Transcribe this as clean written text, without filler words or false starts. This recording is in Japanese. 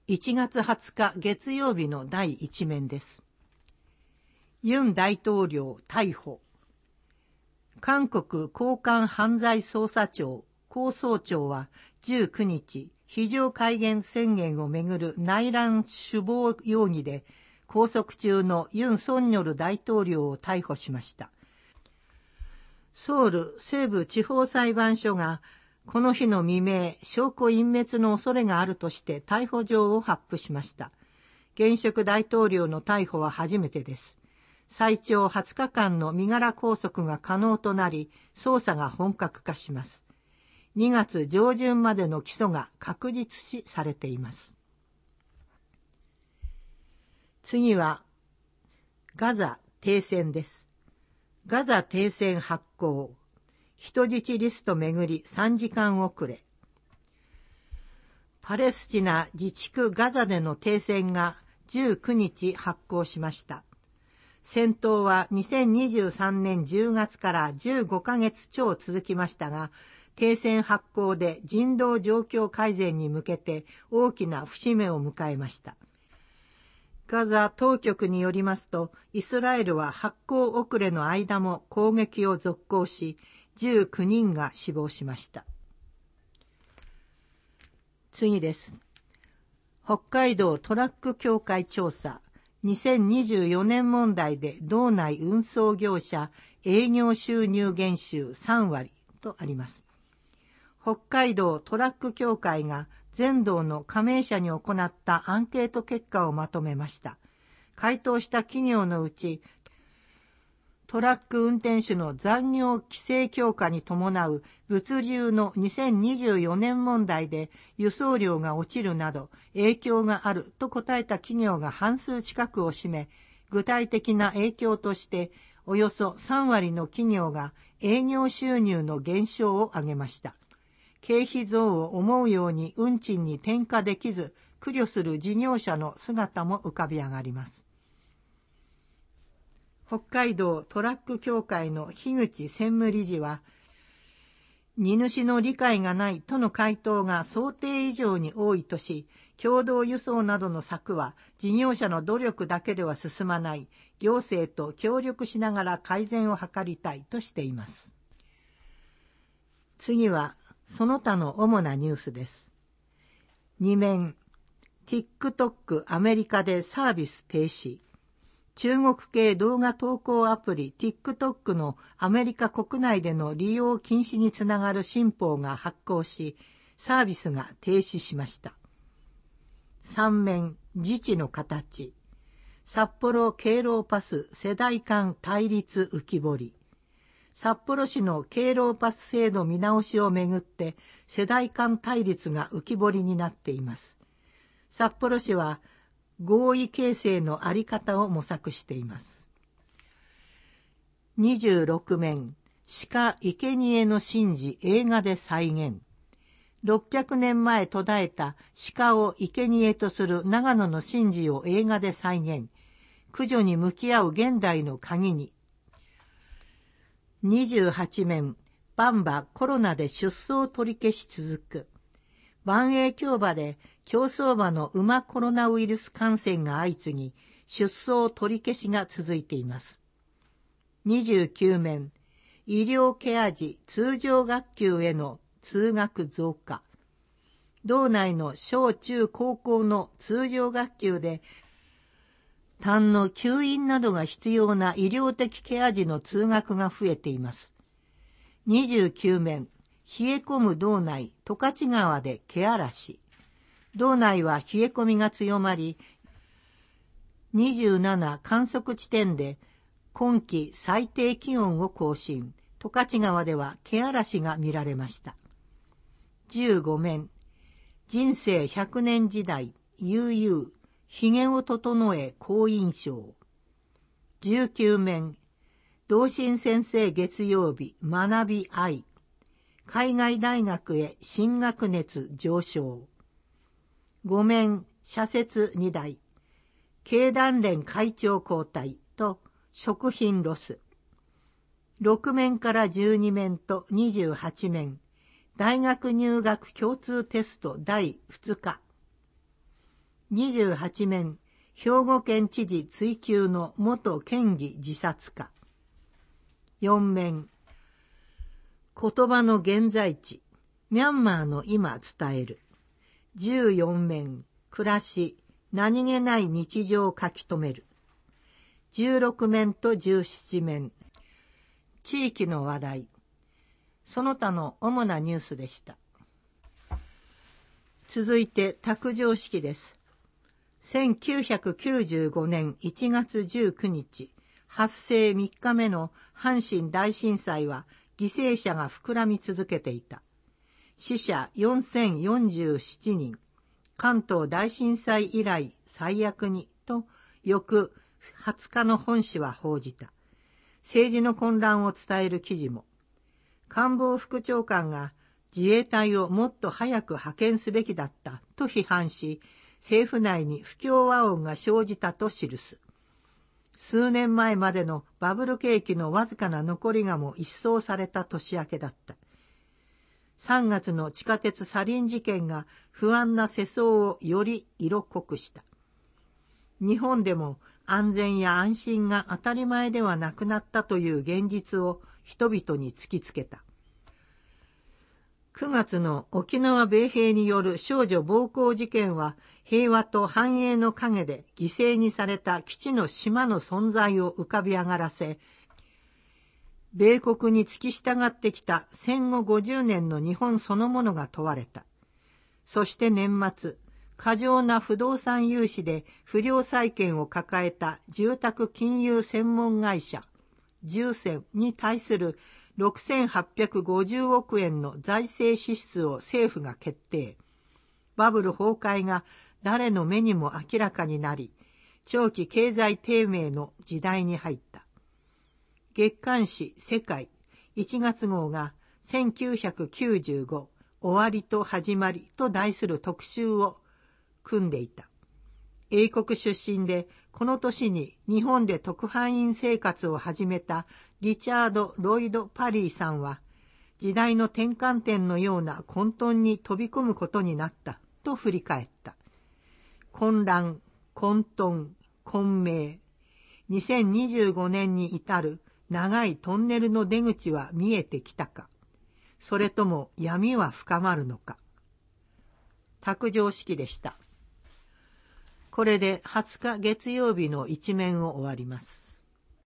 1月20日月曜日の第一面です。ユン大統領逮捕。韓国高官犯罪捜査庁高総長は19日、非常戒厳宣言をめぐる内乱首謀容疑で拘束中のユン・ソンニョル大統領を逮捕しました。ソウル西部地方裁判所がこの日の未明、証拠隠滅の恐れがあるとして逮捕状を発布しました。現職大統領の逮捕は初めてです。最長20日間の身柄拘束が可能となり、捜査が本格化します。2月上旬までの起訴が確実視されています。次は、ガザ停戦です。ガザ停戦発効。人質リストめぐり3時間遅れ。パレスチナ自治区ガザでの停戦が19日発効しました。戦闘は2023年10月から15ヶ月超続きましたが、停戦発効で人道状況改善に向けて大きな節目を迎えました。ガザ当局によりますと、イスラエルは発効遅れの間も攻撃を続行し、19人が死亡しました。次です。北海道トラック協会調査。2024年問題で道内運送業者営業収入減収3割とあります。北海道トラック協会が全道の加盟者に行ったアンケート結果をまとめました。回答した企業のうち、トラック運転手の残業規制強化に伴う物流の2024年問題で輸送量が落ちるなど影響があると答えた企業が半数近くを占め、具体的な影響としておよそ3割の企業が営業収入の減少を挙げました。経費増を思うように運賃に転嫁できず苦慮する事業者の姿も浮かび上がります。北海道トラック協会の樋口専務理事は、荷主の理解がないとの回答が想定以上に多いとし、共同輸送などの策は事業者の努力だけでは進まない、行政と協力しながら改善を図りたいとしています。次は、その他の主なニュースです。2面、TikTok アメリカでサービス停止。中国系動画投稿アプリ TikTok のアメリカ国内での利用禁止につながる新法が発効し、サービスが停止しました。3面、自治の形。札幌敬老パス世代間対立浮き彫り。札幌市の敬老パス制度見直しをめぐって世代間対立が浮き彫りになっています。札幌市は合意形成のあり方を模索しています。26面、鹿生贄の神事映画で再現。600年前途絶えた鹿を生贄とする長野の神事を映画で再現。駆除に向き合う現代の鍵に。28面、バンバコロナで出走取り消し続く。万栄競馬で競走馬の馬コロナウイルス感染が相次ぎ、出走取り消しが続いています。29面、医療ケア児通常学級への通学増加。道内の小中高校の通常学級で、単の吸引などが必要な医療的ケア児の通学が増えています。29面、冷え込む道内、十勝川でけあらし。道内は冷え込みが強まり、27観測地点で今季最低気温を更新。十勝川ではけあらしが見られました。15面、人生100年時代、悠々、ひげを整え好印象。19面、同心先生月曜日、学び愛。海外大学へ進学熱上昇。5面、社説2題。経団連会長交代と食品ロス。6面から12面と28面。大学入学共通テスト第2日。 28面、兵庫県知事追及の元県議自殺か。4面、言葉の現在地、ミャンマーの今伝える。14面、暮らし、何気ない日常を書き留める。16面と17面、地域の話題。その他の主なニュースでした。続いて卓上式です。1995年1月19日、発生3日目の阪神大震災は犠牲者が膨らみ続けていた。死者4047人、関東大震災以来最悪にと翌20日の本紙は報じた。政治の混乱を伝える記事も。官房副長官が自衛隊をもっと早く派遣すべきだったと批判し、政府内に不協和音が生じたと記す。数年前までのバブル景気のわずかな残りがも一掃された年明けだった。3月の地下鉄サリン事件が不安な世相をより色濃くした。日本でも安全や安心が当たり前ではなくなったという現実を人々に突きつけた。9月の沖縄米兵による少女暴行事件は平和と繁栄の陰で犠牲にされた基地の島の存在を浮かび上がらせ、米国に付き従ってきた戦後50年の日本そのものが問われた。そして年末、過剰な不動産融資で不良債権を抱えた住宅金融専門会社、住専に対する6850億円の財政支出を政府が決定。バブル崩壊が誰の目にも明らかになり、長期経済低迷の時代に入った。月刊誌世界1月号が1995終わりと始まりと題する特集を組んでいた。英国出身でこの年に日本で特派員生活を始めたリチャード・ロイド・パリーさんは、時代の転換点のような混沌に飛び込むことになったと振り返った。混乱、混沌、混迷。2025年に至る長いトンネルの出口は見えてきたか。それとも闇は深まるのか。卓上式でした。これで20日月曜日の一面を終わります。